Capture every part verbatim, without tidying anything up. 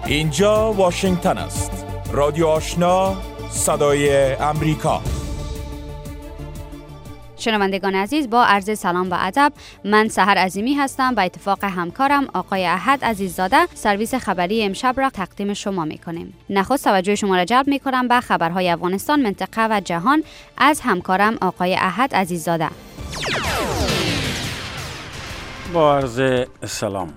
اینجا واشنگتن است. رادیو آشنا، صدای امریکا. شنوندگان عزیز، با عرض سلام و ادب، من سحر عظیمی هستم. به اتفاق همکارم آقای احد عزیززاده سرویس خبری امشب را تقدیم شما میکنیم. نخست توجه شما را جلب میکنم به خبرهای افغانستان، منطقه و جهان از همکارم آقای احد عزیززاده. با عرض سلام.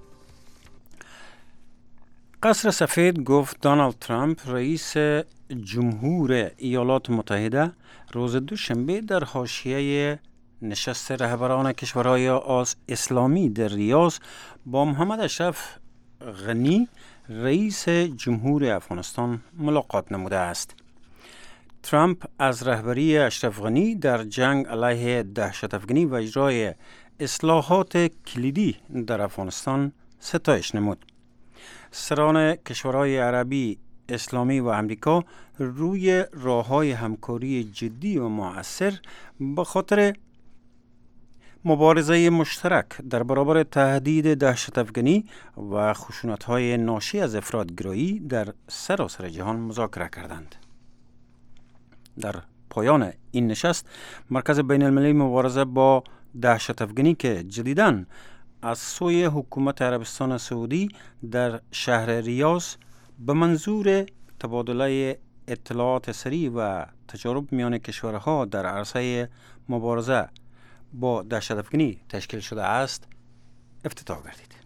قصر سفید گفت دونالد ترامپ رئیس جمهور ایالات متحده روز دوشنبه در حاشیه نشست رهبران کشورهای آس اسلامی در ریاض با محمد اشرف غنی رئیس جمهور افغانستان ملاقات نموده است. ترامپ از رهبری اشرف غنی در جنگ علیه دهشت‌افکنی و اجرای اصلاحات کلیدی در افغانستان ستایش نمود. سران کشورهای عربی، اسلامی و امریکا روی راه‌های همکاری جدی و مؤثر به خاطر مبارزه مشترک در برابر تهدید دهشت‌افکنی و خشونت‌های ناشی از افراط‌گرایی در سراسر جهان مذاکره کردند. در پایان این نشست، مرکز بین المللی مبارزه با دهشت‌افکنی که جدیداً از سوی حکومت عربستان سعودی در شهر ریاض به منظور تبادله اطلاعات سریع و تجارب میان کشورها در عرصه مبارزه با دهشت‌افکنی تشکیل شده است، افتتاح گردید.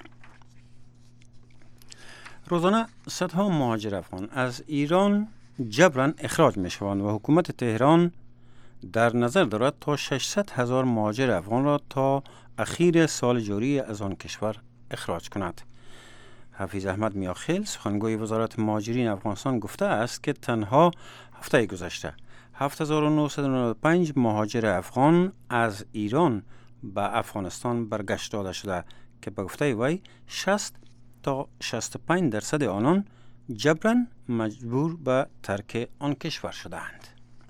روزانه صدها مهاجر افغان از ایران جبراً اخراج می شوند و حکومت تهران در نظر دارد تا ششصد هزار مهاجر افغان را تا اخیر سال جاری از آن کشور اخراج کند. حفیظ احمد میاخیل سخنگوی وزارت مهاجرین افغانستان گفته است که تنها هفته گذشته هفت هزار و نهصد و نود و پنج مهاجر افغان از ایران به افغانستان برگشت داده شده که به گفته وی شصت تا شصت و پنج درصد آنان جبراً مجبور به ترک آن کشور شدند.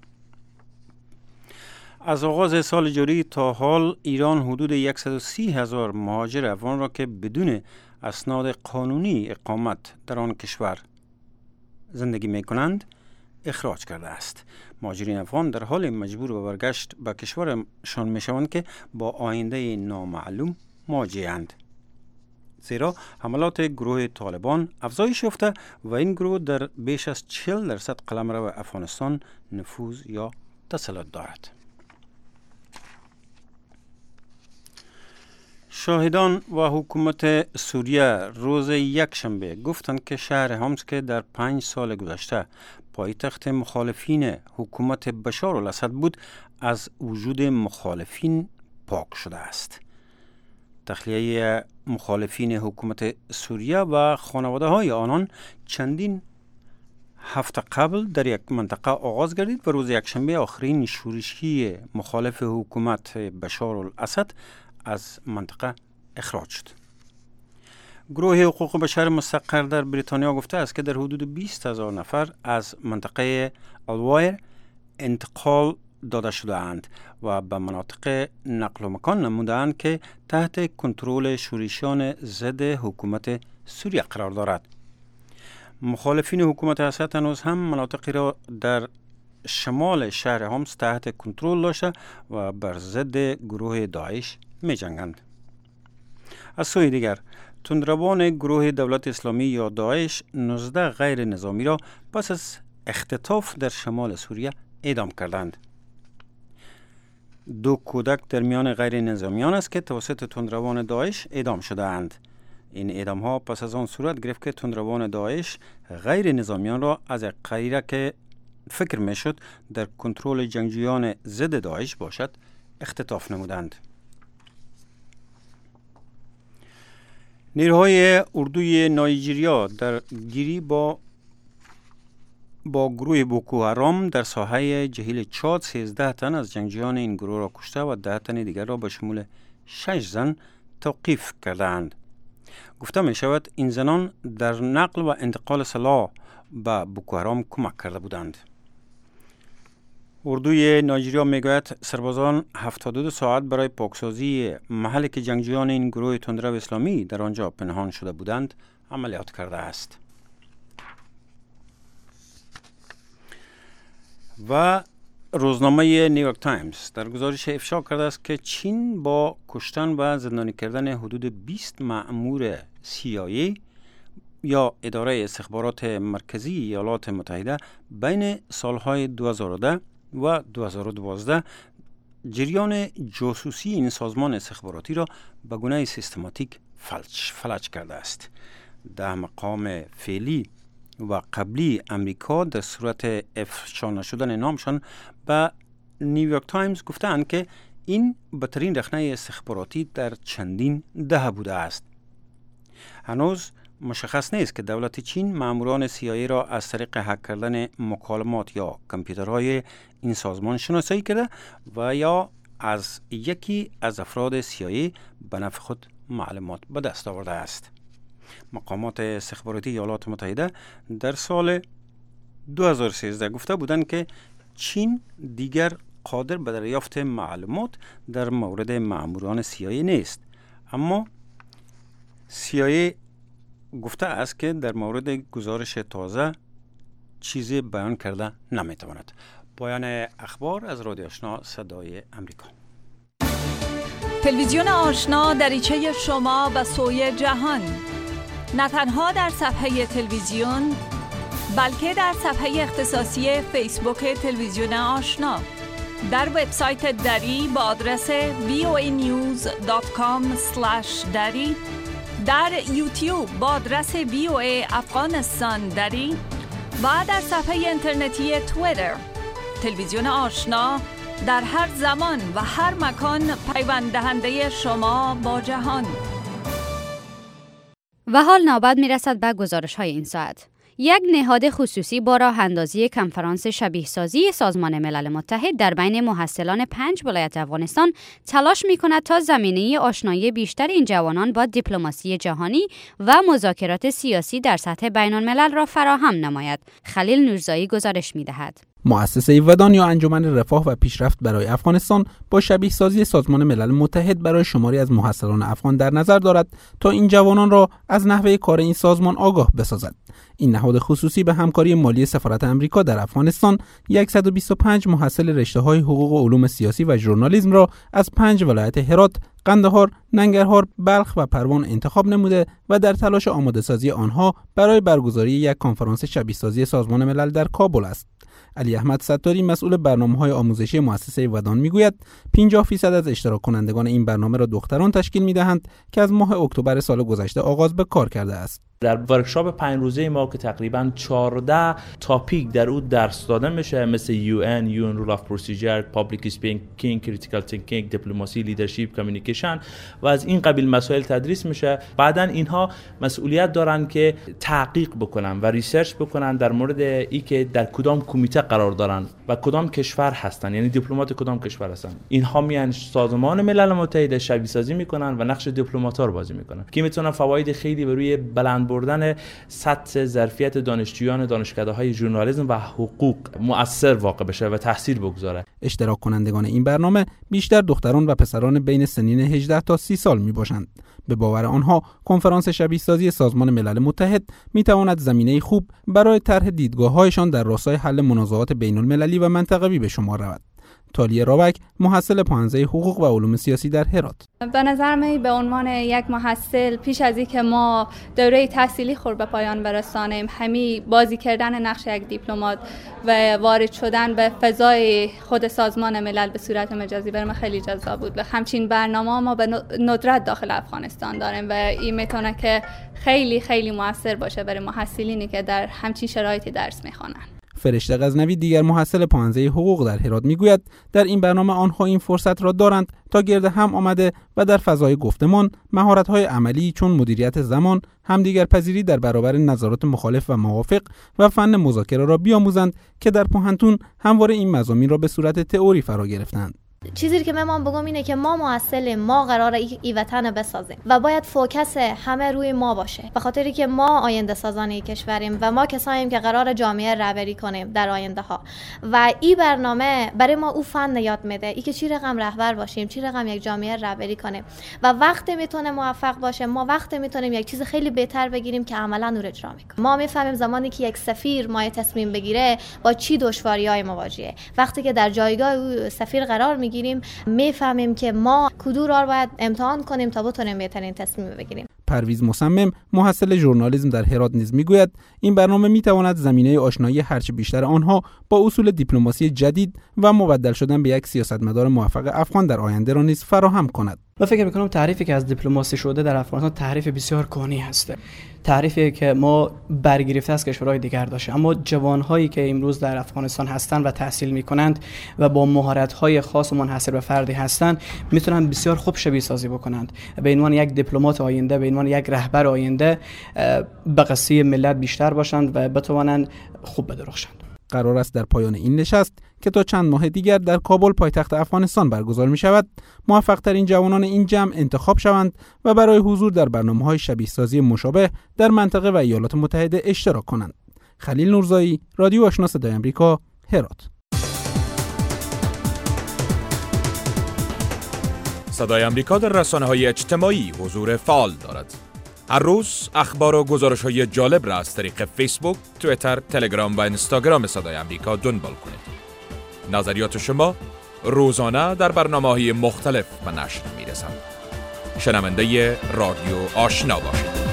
از آغاز سال جاری تا حال ایران حدود صد و سی هزار مهاجر افغان را که بدون اسناد قانونی اقامت در آن کشور زندگی می کنند اخراج کرده است. مهاجرین افغان در حال مجبور به برگشت به کشورشان می شوند که با آینده نامعلوم مواجه‌اند، زیرا حملات گروه طالبان افزایش یافته و این گروه در بیش از چهل درصد قلمرو افغانستان نفوذ یا تسلط دارد. شاهدان و حکومت سوریه روز یک شنبه گفتند که شهر حمص که در پنج سال گذشته پایتخت مخالفین حکومت بشار الاسد بود از وجود مخالفین پاک شده است. تخلیه مخالفین حکومت سوریه و خانواده های آنان چندین هفته قبل در یک منطقه آغاز گردید و روز یک شنبه آخرین شورشی مخالف حکومت بشار الاسد از منطقه اخراج شد. گروه حقوق بشر مستقر در بریتانیا گفته است که در حدود بیست هزار نفر از منطقه الوایر انتقال داده شده اند و به مناطق نقل و مکان نمودند که تحت کنترل شورشیان ضد حکومت سوریه قرار دارد. مخالفین حکومت اسد هنوز هم مناطقی را در شمال شهر حمص تحت کنترل داشته و بر ضد گروه داعش می جنگند. از سوی دیگر تندروان گروه دولت اسلامی یا داعش نوزده غیر نظامی را پس از اختطاف در شمال سوریه اعدام کردند. دو کودک در میان غیر نظامیان است که توسط تندروان داعش اعدام شده اند. این اعدام ها پس از آن صورت گرفت که تندروان داعش غیر نظامیان را از یک قریه که فکر می شد در کنترل جنگجویان ضد داعش باشد اختطاف نمودند. نیروهای اردوی نایجیریا در گیری با با گروه بوکو حرام در ساحه جهیل چاد سیزده تن از جنگجویان این گروه را کشته و ده تن دیگر را به شمول شش زن توقیف کردند. گفته می شود این زنان در نقل و انتقال سلاح به بوکو حرام کمک کرده بودند. اردوی نایجیریا میگوید سربازان هفتاد و دو ساعت برای پاکسازی محلی که جنگجویان این گروه تندرو اسلامی در آنجا پنهان شده بودند عملیات کرده است. و روزنامه نیویورک تایمز در گزارش افشا کرده است که چین با کشتن و زندانی کردن حدود بیست مأمور سی آی ای یا اداره استخبارات مرکزی ایالات متحده بین سالهای دو هزار و ده و دو هزار و دوازده جریان جاسوسی این سازمان استخباراتی را به گونه سیستماتیک فلج فلج کرده است. ده مقام فعلی و قبلی امریکا در صورت افشا نشدن نامشان به نیویورک تایمز گفتند که این بدترین رخنه استخباراتی در چندین دهه بوده است. هنوز مشخص نیست که دولت چین ماموران سی آی ای را از طریق هک کردن مکالمات یا کامپیوترهای این سازمان شناسایی کرده و یا از یکی از افراد سی آی ای به نفع خود معلومات به دست آورده است. مقامات استخباراتی ایالات متحده در سال دو هزار و سیزده گفته بودند که چین دیگر قادر به دریافت معلومات در مورد ماموران سی آی ای نیست، اما سی آی ای گفته است که در مورد گزارش تازه چیزی بیان کرده نمیتواند. پایان اخبار از رادیو آشنا صدای امریکا. تلویزیون آشنا دریچه شما به سوی جهان، نه تنها در صفحه تلویزیون بلکه در صفحه اختصاصی فیسبوک تلویزیون آشنا، در وبسایت دری با آدرس وی او ای نیوز دات کام اسلش دری، در یوتیوب با آدرس وی او ای افغانستان دری و در صفحه اینترنتی توییتر. تلویزیون آشنا در هر زمان و هر مکان پیوند دهنده شما با جهان. و حال نوبت میرسد به گزارش های این ساعت. یک نهاد خصوصی با راه اندازی کنفرانس شبیه سازی سازمان ملل متحد در بین محصلان پنج ولایت افغانستان تلاش می کند تا زمینه آشنایی بیشتر این جوانان با دیپلماسی جهانی و مذاکرات سیاسی در سطح بین الملل را فراهم نماید. خلیل نورزایی گزارش می دهد. مؤسسه ودان یا انجمن رفاه و پیشرفت برای افغانستان با شبیه سازی سازمان ملل متحد برای شماری از محصلان افغان در نظر دارد تا این جوانان را از نحوه کار این سازمان آگاه بسازد. این نهاد خصوصی به همکاری مالی سفارت امریکا در افغانستان صد و بیست و پنج محصل رشته‌های حقوق و علوم سیاسی و ژورنالیسم را از پنج ولایت هرات، قندهار، ننگرهار، بلخ و پروان انتخاب نموده و در تلاش آماده‌سازی آنها برای برگزاری یک کنفرانس شبیه سازی سازمان ملل در کابل است. علی احمد ستاری مسئول برنامه‌های آموزشی مؤسسه ودان میگوید پنجاه درصد از اشتراک کنندگان این برنامه را دختران تشکیل می‌دهند که از ماه اکتبر سال گذشته آغاز به کار کرده است. در ورکشاپ پنج روزه ما که تقریباً چهارده تاپیک در او درس داده میشه، مثل یو ان، یو ان رول اف پروسیجر، پابلیک اسپیکینگ، کریتیکال تینکینگ، دیپلماسی، لیدرشپ، کامیونیکیشن و از این قبیل مسائل تدریس میشه. بعداً اینها مسئولیت دارن که تحقیق بکنن و ریسرچ بکنن در مورد ای که در کدام کمیته قرار دارن و کدام کشور هستن، یعنی دیپلمات کدام کشور هستن. اینها میان سازمان ملل متحد شبیه سازی میکنن و نقش دیپلمات‌ها رو بازی میکنن که میتونن فواید خیلی به روی بلند بردن سطح ظرفیت دانشجویان دانشکده‌های ژورنالیسم و حقوق مؤثر واقع بشه و تاثیر بگذاره. اشتراک کنندگان این برنامه بیشتر دختران و پسران بین سنین هجده تا سی سال می باشند. به باور آنها کنفرانس شبیه سازی سازمان ملل متحد می تواند زمینه خوب برای طرح دیدگاه‌هایشان در راستای حل منازعات بین المللی و منطقوی به شمار رود. تالیه راوک، محصل پانزده حقوق و علوم سیاسی در هرات: به نظر من به عنوان یک محصل پیش از اینکه ما دوره تحصیلی خود به پایان برسانیم، همی بازی کردن نقش یک دیپلمات و وارد شدن به فضای خود سازمان ملل به صورت مجازی برام خیلی جذاب بود و همچین برنامه ما به ندرت داخل افغانستان داریم و این میتونه که خیلی خیلی موثر باشه برای محصلینی که در همچین شرایطی درس میخوانن. فرشته غزنوی، دیگر محصل پانزده حقوق در هرات، میگوید در این برنامه آنها این فرصت را دارند تا گرد هم آمده و در فضای گفتمان مهارت‌های عملی چون مدیریت زمان، همدیگر پذیری در برابر نظرات مخالف و موافق و فن مذاکره را بیاموزند که در پوهنتون همواره این مضامین را به صورت تئوری فرا گرفتند. چیزی که من بگم اینه که ما مؤثل ما قراره ای, ای وطن بسازیم و باید فوکس همه روی ما باشه، به خاطری که ما آینده سازان این کشوریم و ما کساییم که قرار جامعه رهبری کنیم در آینده ها و این برنامه برای ما او فن یاد میده ای که چی رقم رهبر باشیم، چی رقم یک جامعه رهبری کنیم و وقت میتونه موفق باشه، ما وقت میتونیم یک چیز خیلی بهتر بگیریم که عملا اون اجرا میکنیم. ما میفهمیم زمانی که یک سفیر ما تصمیم بگیره با چی دشواری‌های مواجهه. وقتی که در جایگاه او سفیر قرار میگیریم میفهمیم که ما کدوم را باید امتحان کنیم تا بتونیم بهترین تصمیم بگیریم. پرویز مصمم محصل ژورنالیسم در هرات نیز میگوید این برنامه میتواند زمینه آشنایی هرچه بیشتر آنها با اصول دیپلماسی جدید و مبدل شدن به یک سیاستمدار موفق افغان در آینده را نیز فراهم کند. من فکر میکنم تعریفی که از دیپلماسی شده در افغانستان تعریف بسیار کهنی هست، تعریفی که ما برگرفته از کشورهای دیگر داشته، اما جوانهایی که امروز در افغانستان هستند و تحصیل میکنند و با مهارت‌های خاص و منحصر به فردی هستند میتونن بسیار خوب شبیه سازی بکنند به عنوان یک دیپلمات آینده، به عنوان یک رهبر آینده به قصه ملت بیشتر باشند و بتوانند خوب بدرخشند. قرار است در پایان این نشست که تا چند ماه دیگر در کابل پایتخت افغانستان برگزار می شود، موفق ترین جوانان این جمع انتخاب شوند و برای حضور در برنامه‌های شبیه سازی مشابه در منطقه و ایالات متحده اشتراک کنند. خلیل نورزایی، رادیو آشنا صدای آمریکا، هرات. صدای آمریکا در رسانه‌های اجتماعی حضور فعال دارد. هر روز اخبار و گزارش‌های جالب را از طریق فیسبوک، توییتر، تلگرام و اینستاگرام صدای آمریکا دنبال کنید. نظریات شما روزانه در برنامه‌های مختلف به نشر می‌رسند. شنونده رادیو آشنا باشید.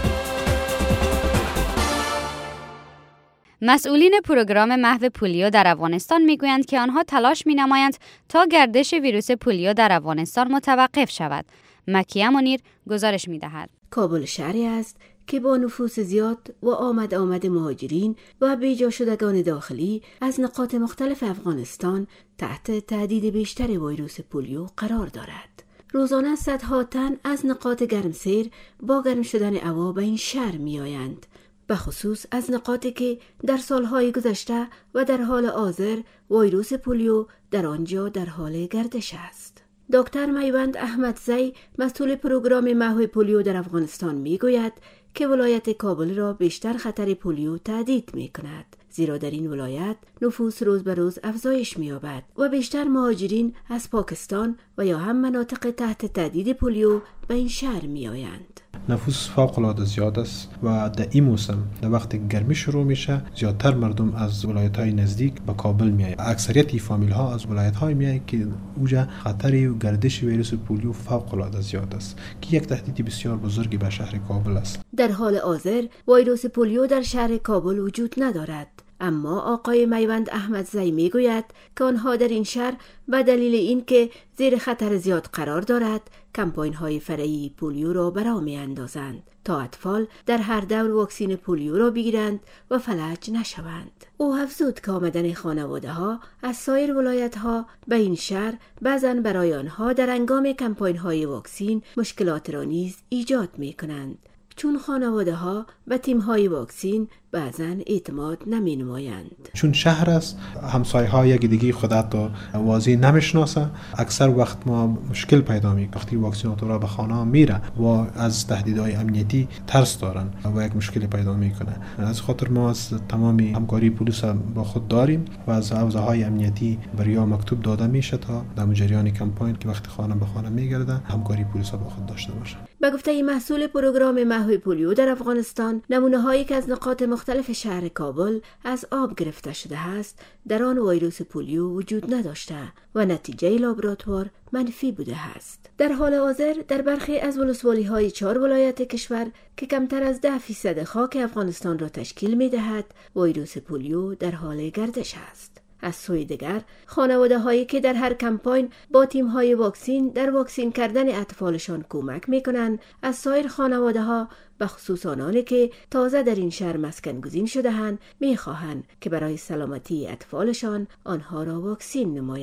مسئولین پروگرام محو پولیو در افغانستان میگویند که آنها تلاش می‌نمایند تا گردش ویروس پولیو در افغانستان متوقف شود. مکیه منیر گزارش می‌دهد. کابل شهری است که با نفوس زیاد و آمد آمد مهاجرین و بیجا شدگان داخلی از نقاط مختلف افغانستان تحت تهدید بیشتر ویروس پولیو قرار دارد. روزانه صدها تن از نقاط گرمسیر با گرم شدن هوا به این شهر می آیند، به خصوص از نقاطی که در سالهای گذشته و در حال حاضر ویروس پولیو در آنجا در حال گردش است. دکتر میوند احمدزی مسئول پروگرام محو پولیو در افغانستان میگوید که ولایت کابل را بیشتر خطر پولیو تهدید می کند، زیرا در این ولایت نفوس روز به روز افزایش می یابد و بیشتر مهاجرین از پاکستان و یا هم مناطق تحت تهدید پولیو به این شهر می آیند. نفوس فوق العاده زیاد است و در این موسم در وقت گرمی شروع میشه زیادتر مردم از ولایت‌های نزدیک به کابل میآیند. اکثریت فامیل ها از ولایت‌های میآیند که اونجا خطر و گردش ویروس پولیو فوق العاده زیاد است که یک تهدید بسیار بزرگی به شهر کابل است. در حال حاضر ویروس پولیو در شهر کابل وجود ندارد، اما آقای میوند احمدزی میگوید که آنها در این شهر به دلیل اینکه زیر خطر زیاد قرار دارد کمپاین های فرعی پولیو را برا می اندازند تا اطفال در هر دور واکسین پولیو را بگیرند و فلج نشوند. او افزود که آمدن خانواده ها از سایر ولایت ها به این شهر بعضن برای آنها در هنگام کمپاین های واکسین مشکلات را نیز ایجاد می کنند، چون خانواده ها به تیم های واکسین بعضن اعتماد نمی نمایند. چون شهر است همسایه ها یک دیگه خودت واضح نمیشناسه، اکثر وقت ما مشکل پیدا می وقتی واکسیناتور را به خانه میره و از تهدیدهای امنیتی ترس دارن و یک مشکلی پیدا میکنه. از خاطر ما از تمام همکاری پلیس با خود داریم و از حوزه های امنیتی برای مکتوب داده میشه تا در جریان کمپاین که وقتی خانه به خانه میگرده همکاری پلیس با خود داشته باشه. به گفته مسئول پروگرام محو پولیو در افغانستان، نمونه هایی که از نقاط مختلف شهر کابل از آب گرفته شده است در آن ویروس پولیو وجود نداشته و نتیجه لابراتوار منفی بوده است. در حال حاضر در برخی از ولسوالی های چهار ولایت کشور که کمتر از ده فیصد خاک افغانستان را تشکیل می دهد ویروس پولیو در حال گردش است. از سوی دیگر خانواده هایی که در هر کمپاین با تیم های واکسین در واکسین کردن اطفالشان کمک می کنند از سایر خانواده ها به خصوص آنانی که تازه در این شهر مسکن گزین شده اند می خواهند که برای سلامتی اطفالشان آنها را واکسین نمایند.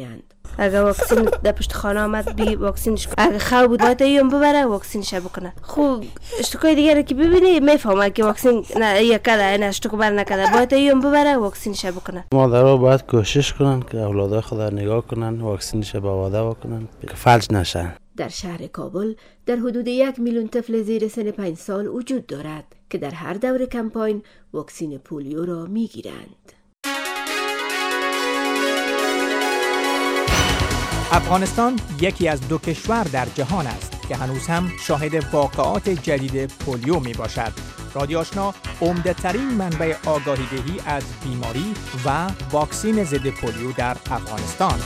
اگه واکسن در پشت خانه آمد بی واکسنش کنه، اگه خواه بود باید ایام ببره واکسنش بکنه. خوب اشتکای دیگه که ببینی میفهمه که واکسن نه یکده این اشتکو بر نکده، باید ایام ببره واکسنش بکنه. مادرها باید کوشش کنن که اولادای خود را نگاه کنن، واکسنش به واده بکنن که فلج نشن. در شهر کابل در حدود یک میلیون طفل زیر سن پنج سال وجود دارد که در هر دور کمپاین واکسن پولیو را میگیرند. افغانستان یکی از دو کشور در جهان است که هنوز هم شاهد واقعات جدید پولیو می باشد. رادیو آشنا عمده ترین منبع آگاهی دهی از بیماری و واکسن ضد پولیو در افغانستان.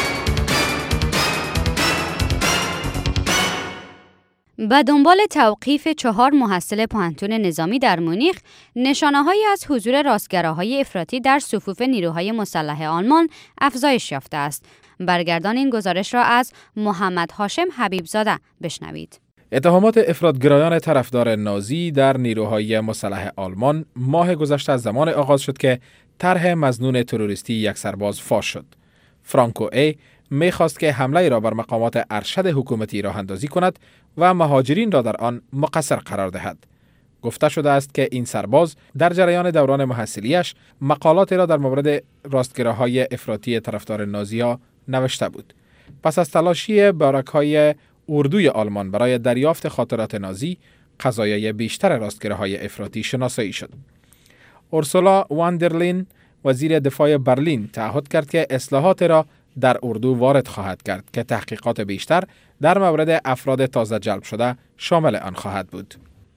به دنبال توقیف چهار محصل پوهنتون نظامی در مونیخ، نشانه‌هایی از حضور راستگراهای افراطی در صفوف نیروهای مسلح آلمان افزایش یافته است. برگردان این گزارش را از محمد هاشم حبیبزاده بشنوید. اتهامات افراطگرایان طرفدار نازی در نیروهای مسلح آلمان ماه گذشته از زمان آغاز شد که طرح مظنون تروریستی یک سرباز فاش شد. فرانکو ای می‌خواست که حمله را بر مقامات ارشد حکومتی راه اندازی کند و مهاجرین را در آن مقصر قرار دهد. گفته شده است که این سرباز در جریان دوران محصلیش مقالاتی را در مورد راستگراهای افراطی طرفدار نازی‌ها نوشته بود. پس از تلاشی بارک‌های اردوی آلمان برای دریافت خاطرات نازی، قضایای بیشتر راستگراهای افراطی شناسایی شد. اورسولا واندرلین، وزیر دفاع برلین، تعهد کرد که اصلاحات را در اردو وارد خواهد کرد که تحقیقات بیشتر در مورد افراد تازه جلب شده شامل آن خواهد بود.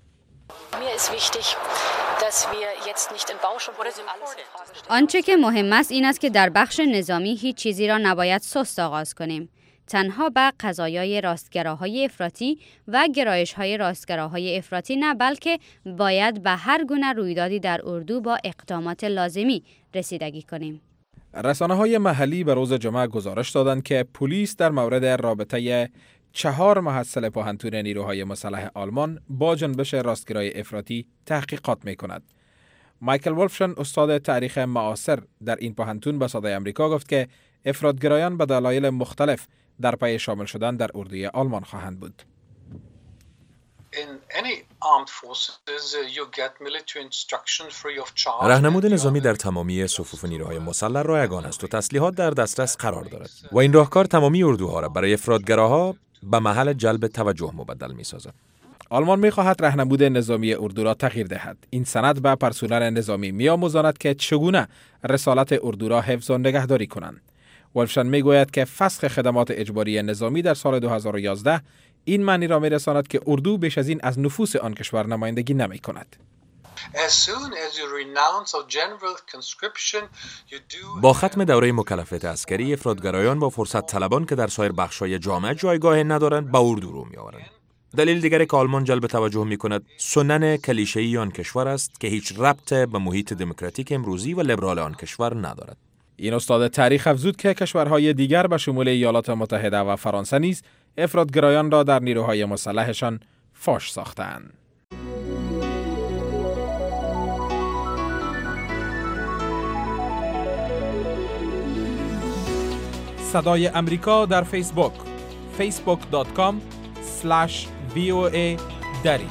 آنچه که مهم است این است که در بخش نظامی هیچ چیزی را نباید سست آغاز کنیم. تنها به قضایای راستگراهای افراطی و گرایش‌های راستگراهای افراطی نه، بلکه باید به هر گونه رویدادی در اردو با اقدامات لازمی رسیدگی کنیم. رسانه‌های محلی به روز جمعه گزارش دادند که پلیس در مورد رابطه چهار محصل پوهنتون نیروهای مسلح آلمان با جنبش راستگرای افراطی تحقیقات می‌کند. مایکل ولفشن، استاد تاریخ معاصر در این پوهنتون، به صدای آمریکا گفت که افراطگرایان به دلایل مختلف در پی شامل شدن در اردوی آلمان خواهند بود. راهنمود نظامی در تمامی صفوف نیروهای مسلح رایگان است و تسلیحات در دسترس قرار دارد و این راهکار تمامی اردوها را برای افراطگراها به محل جلب توجه مبدل می‌سازد. آلمان می‌خواهد راهنمود نظامی اردو را تغییر دهد. این سند به پرسنل نظامی می‌آموزاند که چگونه رسالت اردو را حفظ و نگهداری کنند. ولفشن میگوید که فسخ خدمات اجباری نظامی در سال دو هزار و یازده این معنی را میرساند که اردو بیش از این از نفوس آن کشور نمایندگی نمی کند. با ختم دوره مکلفیت عسکری، افراطگرایان با فرصت طلبان که در سایر بخش‌های جامعه جایگاه ندارند به اردو رو می‌آورند. دلیل دیگری که آلمان جلب توجه می‌کند سنن کلیشه‌ای آن کشور است که هیچ ربط به محیط دموکراتیک امروزی و لیبرال آن کشور ندارد. این استاد تاریخ افزود که کشورهای دیگر به شمول ایالات متحده و فرانسه نیز افراطگرایان را در نیروهای مسلحشان فاش ساختند. صدای امریکا در فیسبوک فیسبوک دات کام اسلش وی او ای دری.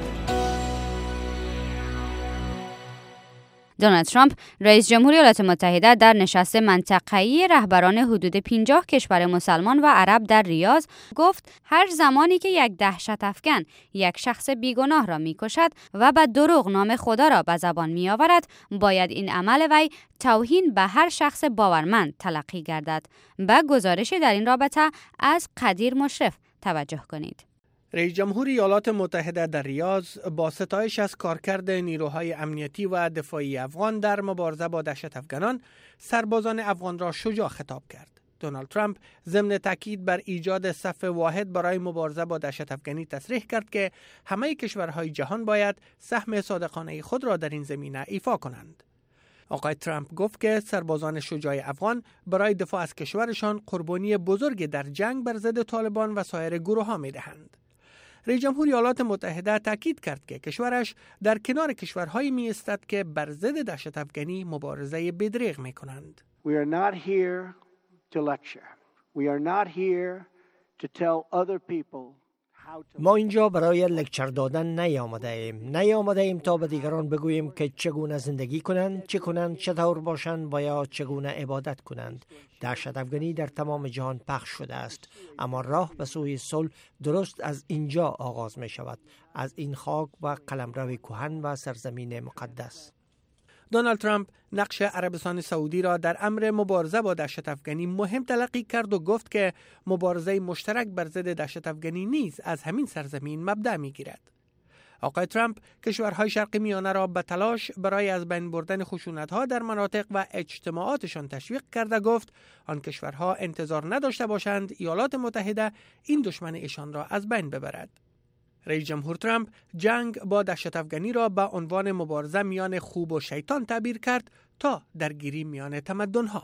دونالد ترامپ، رئیس جمهور ایالات متحده، در نشست منطقه‌ای رهبران حدود پنجاه کشور مسلمان و عرب در ریاض گفت هر زمانی که یک دهشت افکن یک شخص بیگناه را می‌کشد و به دروغ نام خدا را به زبان می‌آورد، باید این عمل وی توهین به هر شخص باورمند تلقی گردد. به گزارشی در این رابطه از قدیر مشرف توجه کنید. رئیس جمهور ایالات متحده در ریاض با ستایش از کارکرد نیروهای امنیتی و دفاعی افغان در مبارزه با دهشت افغانان، سربازان افغان را شجاع خطاب کرد. دونالد ترامپ ضمن تاکید بر ایجاد صف واحد برای مبارزه با دهشت افغانی تصریح کرد که همه کشورهای جهان باید سهم صادقانه خود را در این زمینه ایفا کنند. آقای ترامپ گفت که سربازان شجاع افغان برای دفاع از کشورشان قربانی بزرگی در جنگ بر ضد طالبان و سایر گروه‌ها می‌دهند. رئیس جمهور ایالات متحده تاکید کرد که کشورش در کنار کشورهایی می ایستد که بر ضد دهشت افغانی مبارزه بدریغ می کنند. We are not here to lecture. ما اینجا برای لکچر دادن نیامده ایم. نیامده ایم تا به دیگران بگوییم که چگونه زندگی کنند، چه کنند، چطور باشند و یا چگونه عبادت کنند. دهشت افغانی در تمام جهان پخش شده است، اما راه به سوی صلح درست از اینجا آغاز می شود، از این خاک و قلمرو کهن و سرزمین مقدس. دونالد ترامپ نقش عربستان سعودی را در امر مبارزه با دهشت افغانی مهم تلقی کرد و گفت که مبارزه مشترک بر ضد دهشت افغانی نیز از همین سرزمین مبدأ می‌گیرد. آقای ترامپ کشورهای شرق میانه را به تلاش برای از بین بردن خشونت‌ها در مناطق و اجتماعاتشان تشویق کرده گفت آن کشورها انتظار نداشته باشند ایالات متحده این دشمن ایشان را از بین ببرد. رئیس جمهور ترامپ جنگ با دهشت افغانی را به عنوان مبارزه میان خوب و شیطان تعبیر کرد تا درگیری میان تمدن‌ها.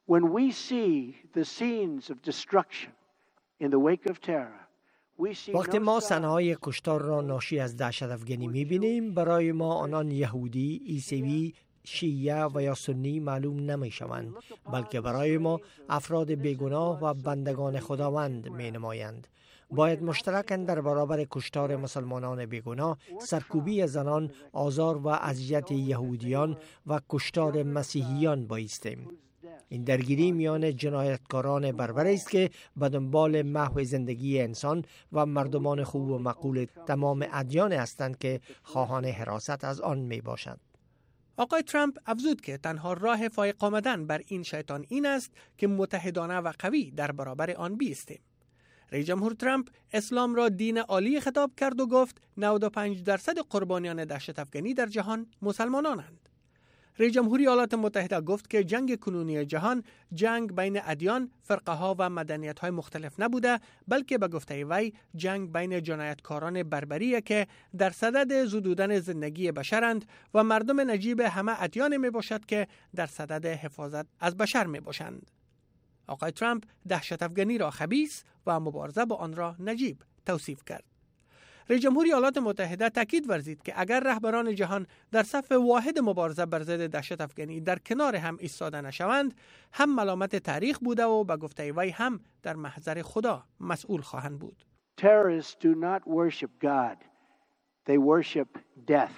وقتی ما صحنه‌های کشتار را ناشی از دهشت افغانی می‌بینیم، برای ما آنان یهودی، عیسوی، شیعه و یا سنی معلوم نمی‌شوند، بلکه برای ما افراد بیگناه و بندگان خداوند می‌نمایند. باید مشترکاً در برابر کشتار مسلمانان بیگناه، سرکوبی زنان، آزار و اذیت یهودیان و کشتار مسیحیان بایستیم. این درگیری میان جنایتکاران بربر است که به دنبال محو زندگی انسان و مردمان خوب و مقبول تمام ادیان هستند که خواهان حراست از آن می باشند. آقای ترامپ افزود که تنها راه فایق آمدن بر این شیطان این است که متحدانه و قوی در برابر آن بیستیم. رئیس جمهور ترامپ اسلام را دین عالی خطاب کرد و گفت نود و پنج درصد قربانیان دهشت افغانی در جهان مسلمانانند. رئیس جمهور ایالات متحده گفت که جنگ کنونی جهان جنگ بین ادیان، فرقه ها و مدنیت های مختلف نبوده، بلکه به گفته وی جنگ بین جنایتکاران بربریه که در صدد زدودن زندگی بشرند و مردم نجیب همه ادیان می باشد که در صدد حفاظت از بشر می باشند. آقای ترامپ دهشت افغانی را خبیث و مبارزه با آن را نجیب توصیف کرد. رئیس جمهور ایالات متحده تاکید ورزید که اگر رهبران جهان در صف واحد مبارزه بر ضد دهشت افغانی در کنار هم ایستاده نشوند، هم ملامت تاریخ بوده و به گفته وی هم در محضر خدا مسئول خواهند بود. Terrorists do not worship God. They worship death.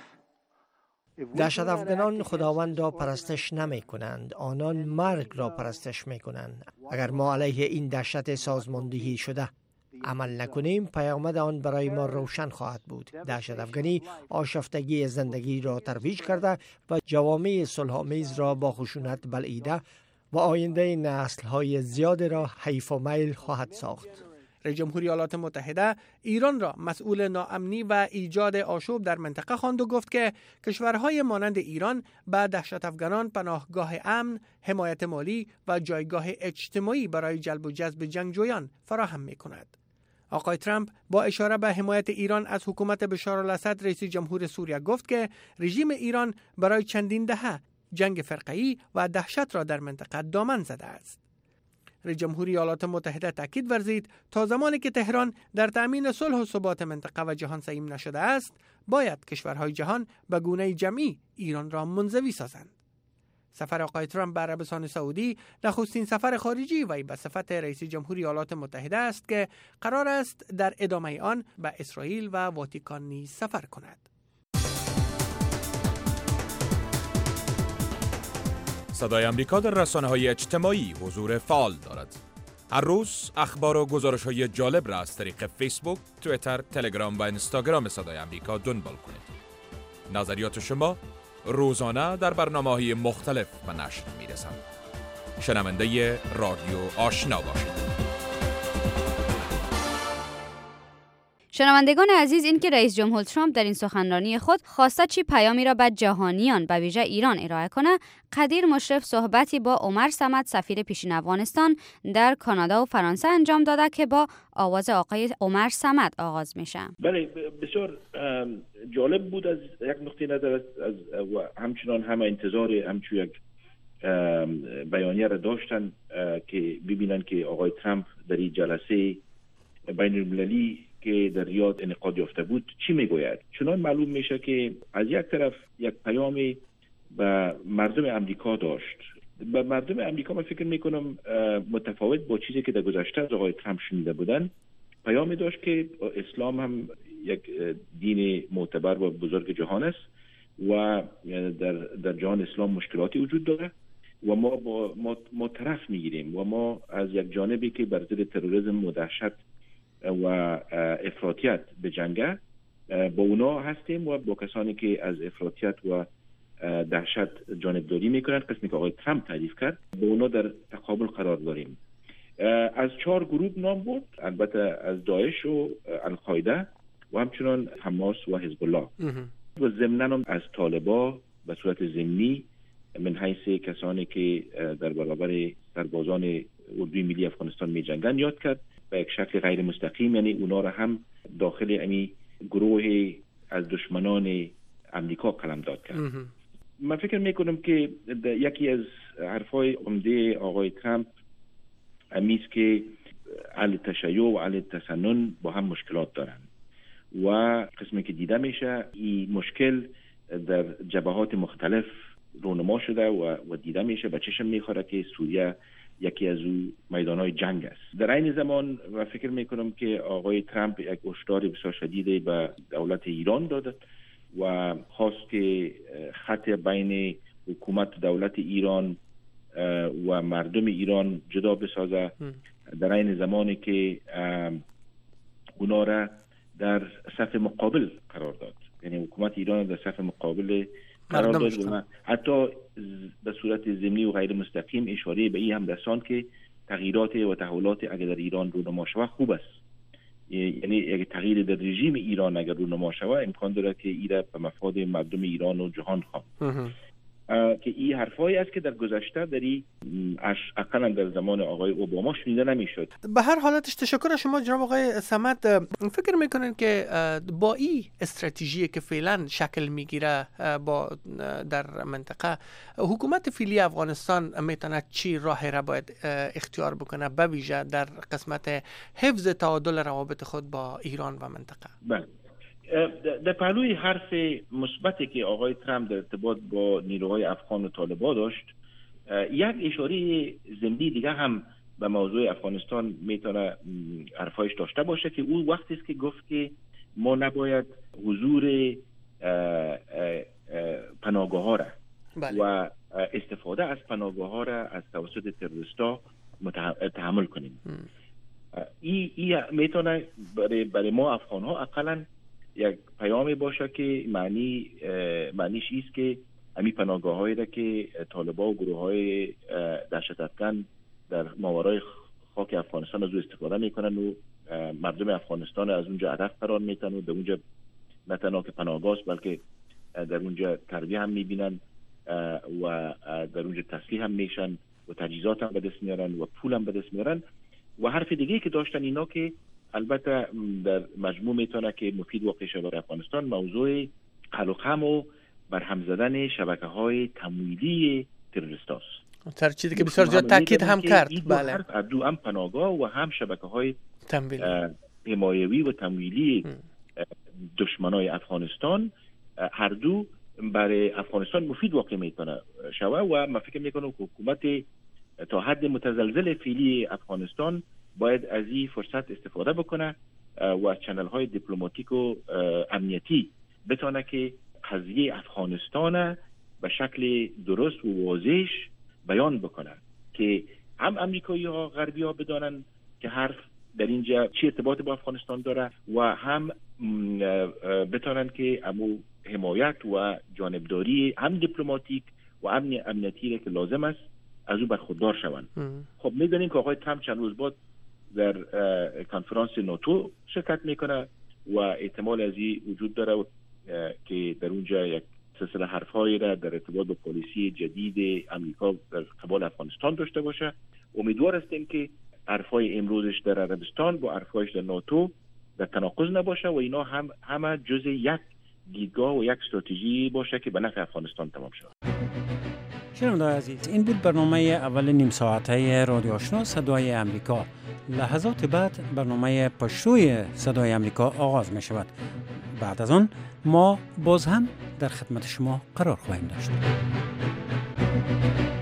دهشت افغانان خداوند را پرستش نمی کنند، آنان مرگ را پرستش می کنند. اگر ما علیه این دهشت سازماندهی شده عمل نکنیم، پیامد آن برای ما روشن خواهد بود. دهشت افغانی آشفتگی زندگی را ترویج کرده و جوامع صلح‌آمیز را با خشونت بلعیده و آینده نسل‌های زیاد را حیف و میل خواهد ساخت. رئیس جمهور ایالات متحده ایران را مسئول ناامنی و ایجاد آشوب در منطقه خواند و گفت که کشورهای مانند ایران به دهشت افغانان پناهگاه امن، حمایت مالی و جایگاه اجتماعی برای جلب و جذب جنگجویان فراهم می‌کند. آقای ترامپ با اشاره به حمایت ایران از حکومت بشار الاسد رئیس جمهور سوریه گفت که رژیم ایران برای چندین دهه جنگ فرقه‌ای و دهشت را در منطقه دامن زده است. رئیس جمهور ایالات متحده تاکید ورزید تا زمانی که تهران در تأمین صلح و ثبات منطقه و جهان سهیم نشده است، باید کشورهای جهان به گونه جمعی ایران را منزوی سازند. سفر آقای ترامپ به عربستان سعودی نخستین سفر خارجی وی به صفت رئیس جمهور ایالات متحده است که قرار است در ادامه آن به اسرائیل و واتیکان نیز سفر کند. صدای امریکا در رسانه‌های اجتماعی حضور فعال دارد. هر روز اخبار و گزارش‌های جالب را از طریق فیسبوک، توییتر، تلگرام و اینستاگرام صدای امریکا دنبال کنید. نظریات شما روزانه در برنامه‌های مختلف به نشر می‌رسند. شنونده رادیو آشنا باشید. شنوندگان عزیز، این که رئیس جمهور ترامپ در این سخنرانی خود خواسته چی پیامی را به جهانیان به ویژه ایران ارائه کنه، قدیر مشرف صحبتی با عمر صمد سفیر پیشین افغانستان در کانادا و فرانسه انجام داده که با آواز آقای عمر صمد آغاز میشه. بله، بسیار جالب بود از یک نقطه نظر از و همچنان همه انتظار همچون یک بیانیه را داشتن که ببینن که آقای ترامپ در این جلسه بین المللی که در ریاض انعقاد یافته بود چی میگوید. چنان معلوم میشه که از یک طرف یک پیامی به مردم امریکا داشت به مردم امریکا من فکر میکنم متفاوت با چیزی که در گذشته از آقای ترامپ شنیده بودن، پیامی داشت که اسلام هم یک دین معتبر و بزرگ جهان است و در در جهان اسلام مشکلاتی وجود داره و ما با ما, ما طرف میگیریم و ما از یک جانبی که بر ضد تروریسم و دهشت و افراطیت به جنگه با اونا هستیم و با کسانی که از افراطیت و دهشت جانبداری میکنند، قسمی که آقای ترامپ تعریف کرد، با اونا در تقابل قرار داریم. از چهار گروه نام برد، البته از داعش و القاعده و همچنان حماس و حزب الله و ضمناً از طالبان به صورت ضمنی من حیث کسانی که در برابر سربازان اردوی ملی افغانستان می جنگن یاد کرد به یک شکل غیر مستقیم، یعنی اونا را هم داخل امی گروه از دشمنان امریکا قلمداد کرد. من فکر میکنم که یکی از حرفای عمده آقای ترامپ امیست که اهل تشیع و اهل تسنن با هم مشکلات دارن و قسمی که دیده میشه این مشکل در جبهات مختلف رونما شده و, و دیده میشه، به چشم میخوره که سوریه یکی از او میدانهای جنگ است. در این زمان من فکر میکنم که آقای ترامپ یک هشدار بسیار شدید به دولت ایران داد و خواست که خط بین حکومت دولت ایران و مردم ایران جدا بسازه در این زمانی که اونا را در صف مقابل قرار داد، یعنی حکومت ایران در صف مقابل قرار داد و حتی به صورت ضمنی و غیر مستقیم اشاره به این هم رساند که تغییرات و تحولات اگر در ایران رونما شود خوب است، یعنی اگر تغییر در رژیم ایران اگر رونما شود امکان داره که ایره به مفاد مردم ایران و جهان خواه که این حرفایی است که در گذشته در این اقلا در زمان آقای اوباما شنیده نمیشد. به هر حالتش تشکر از شما جناب آقای صمد. فکر میکنین که با این استراتژی که فعلا شکل میگیره با در منطقه حکومت فعلی افغانستان میتونه چی راهی را باید اختیار بکنه به ویژه در قسمت حفظ تعادل روابط خود با ایران و منطقه؟ بله، در پهلوی حرف مثبتی که آقای ترامپ در ارتباط با نیروهای افغان و طالبان داشت، یک اشاره ضمنی دیگه هم به موضوع افغانستان میتونه حرفایش داشته باشه که اون وقتی است که گفت که ما نباید حضور پناهگاه ها را بله. و استفاده از پناهگاه ها را از توسط تروریستا تحمل کنیم. این ای میتونه برای, برای ما افغان ها اقلا یک پیامی باشه که معنی معنیش ایست که همین پناهگاه هایی را که طالبان و گروه های دهشت افکن در ماورای خاک افغانستان از او استفاده میکنن و مردم افغانستان از اونجا هدف قرار میتن و در اونجا نه تنها که پناهگاه است بلکه در اونجا تربیه هم میبینن و در اونجا تسلیح هم میشن و تجهیزات هم به دست میارن و پول هم به دست میارن. و حرف دیگه که داشتن اینا که البته در مجموع میتونه که مفید واقع شه برای افغانستان، موضوع قلقم و برهم زدن شبکه های تمویلی تروریست است. تر چیزی که بسیار زیاد تاکید هم کرد. بله، دو هم پناهگاه و هم شبکه های حمایوی و تمویلی دشمنای افغانستان هر دو برای افغانستان مفید واقع میتونه شوه و من فکر میکنم که حکومت تا حد متزلزل فعلی افغانستان باید از این فرصت استفاده بکنه و از چنل های دیپلماتیک و امنیتی بتونه که قضیه افغانستان به شکل درست و واضح بیان بکنه که هم امریکایی ها غربی ها بدانن که حرف در اینجا چی ارتباط با افغانستان داره و هم بتونن که امو حمایت و جانبداری هم دیپلماتیک و امنی امنیتی که لازم است از او برخوردار شوند. خب میدونیم که آقای ترامپ چند روز بعد در کنفرانس ناتو شرکت میکنه و احتمال از این وجود داره که در اونجا یک سلسله حرفهایی را در ارتباط با پالیسی جدید امریکا در قبال افغانستان داشته باشه. امیدوار هستیم که حرفهای امروزش در عربستان با حرفهایش در ناتو در تناقض نباشه و اینا هم همه جز یک دیدگاه و یک استراتژی باشه که به نفع افغانستان تمام شود. شنونده‌های عزیز، این بود برنامه اول نیم ساعته رادیو آشنا صدای امریکا. لحظات بعد برنامه پشتوی صدای امریکا آغاز می شود. بعد از آن ما باز هم در خدمت شما قرار خواهیم داشت.